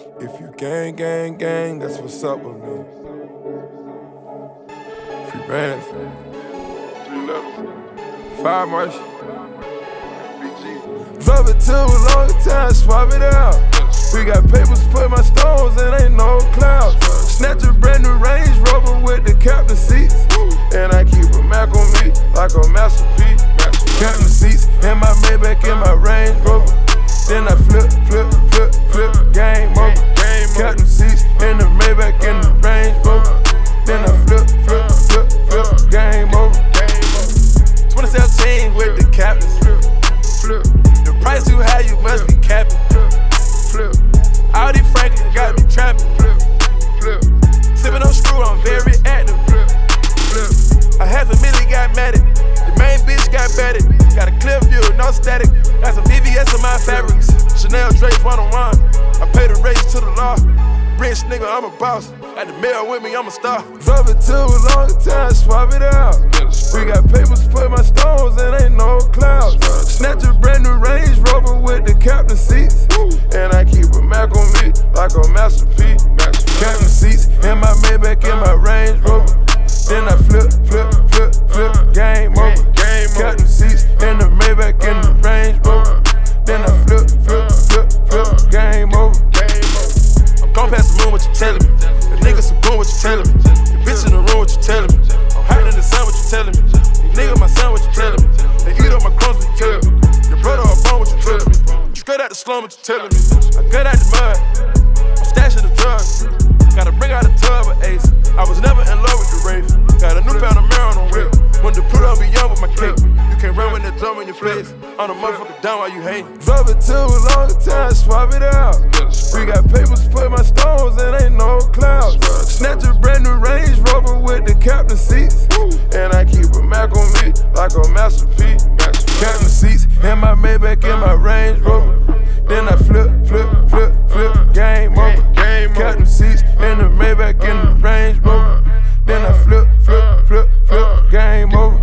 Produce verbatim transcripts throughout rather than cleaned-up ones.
If you gang, gang, gang, that's what's up with me. Free bands. Fire march. Drove it too long time, swap it out. We got papers, put my stones, and ain't no clouds. Snatch a brand new Range Rover with the captain seats. And I keep a Mac on me like a masterpiece. Captain seats in my Maybach in my Range Rover. Then I flip, flip, flip, flip, game over. Captain seats in the Maybach in the Range Rover. Then I flip, flip, flip, flip, game over. twenty seventeen with the captains. The price too high, you must be capping. All these Franklin got me trapping. Sipping on screw, I'm very active. A half a million got mad at. The main bitch got batted. Got a clear view, no static. Got some V V S in my fabrics. Chanel drapes one on one. I pay the race to the law. Rich nigga, I'm a boss. Got the mail with me, I'm a star. Drove it too long time, swap it out. We got papers, put my stones, and ain't no clouds. Snatch a brand new Range Rover with the captain seats. And I keep a Mac on me like a masterpiece. Captain seats in my Maybach in my Range Rover. Then I flip, flip, flip, flip, game over. Captain seats in the Maybach in the Range Rover. Then I flip, flip, flip, flip, game over. I'm gon' pass the moon, what you telling me? The niggas some boom, what you telling me? The bitch in the room, what you telling me? I'm hiding in the sun, what you telling me? These niggas my son, what you telling me? They eat up my crumbs, what you telling me? Your brother or bone, what you telling me? Straight out the slum, what you telling me? I got out the mud, I'm stashing the drugs. Gotta bring out a tub of Ace. I was never in love with the Wraith. Got a new pound of Marin on whip. When to put up be young with my cake. You can't run with that drum in your face. On the motherfucker down while you hate. Drove it too long time, swap it out. We got papers, put my stones, and ain't no clouds. Snatch a brand new Range Rover with the captain seats. And I keep a Mac on me like a masterpiece. Captain seats in my Maybach in my Range Rover. Then I flip, flip, flip, flip, game over. Captain seats in the Maybach in the Range Rover. Then I flip, flip, flip, flip, game over.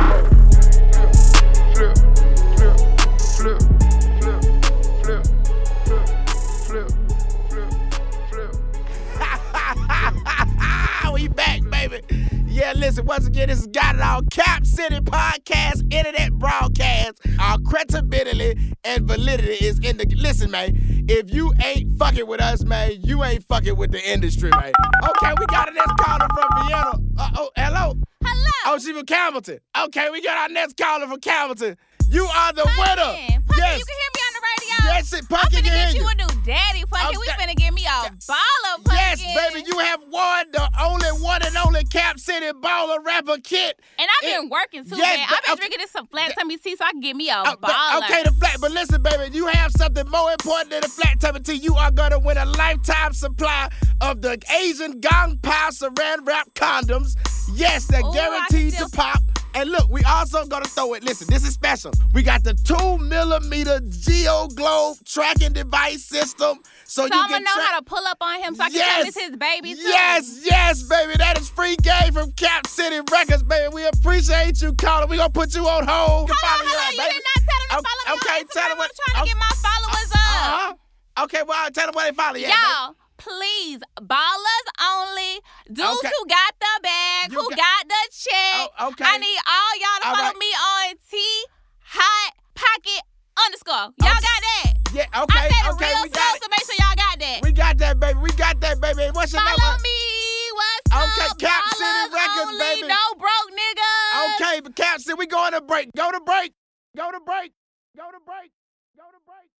We back, baby. Yeah, listen, once again, this is Got It All Cap City Podcast, internet broadcast. Our credibility and validity is in the. Listen, man, if you ain't fucking with us, man, you ain't fucking with the industry, man. Okay, we got a next caller from Vienna. Uh, oh, hello. Hello. Oh, she from Campbellton. Okay, we got our next caller from Campbellton. You are the Punkin'. winner. Punkin', Yes. you can hear me on the radio. Yes, it I'm Punkin' finna can get hear you you. a new daddy, Punkin'. We Okay. finna get me a baller, Punkin'. Yes, baby, you have won the only one and only Cap City baller rapper kit. And I've been It- working too, yes, man. but- I've been okay. drinking this some flat tummy tea so I can get me a Uh, but- baller. okay, the flat, but listen, baby, you have something more important than the flat tummy tea. You are gonna win a lifetime supply of the Asian Gong Pao Saran Wrap condoms. Yes, they're Ooh, I guaranteed can to still- pop. And look, we also gonna throw it. Listen, this is special. We got the two millimeter Geo Globe tracking device system, so, so you I'm can gonna know track. how to pull up on him so I can Yes. tell him it's his baby too. Yes, yes, baby. That is free game from Cap City Records, baby. We appreciate you calling. We gonna put you on hold. Hold on, Follow hold you on. out, You baby. did not tell him to Okay, follow me okay, on tell Instagram. him what- I'm trying to get my followers up. Uh-huh. Okay, well, tell them where they follow you at, baby. Y'all, please, ballers only, dudes Okay. who got the bag, You who got- got the check. Oh, okay. I need all y'all to All follow right. me on T Hot Pocket underscore. Y'all Okay. got that? Yeah, okay, I said it okay, real we slow, got it. so make sure y'all got that. We got that, baby. We got that, baby. What's your follow number? me. What's Okay, up? Cap City Ballers Records, only, baby. no broke niggas. Okay, but Cap City, we going to break. Go to break. Go to break. Go to break. Go to break.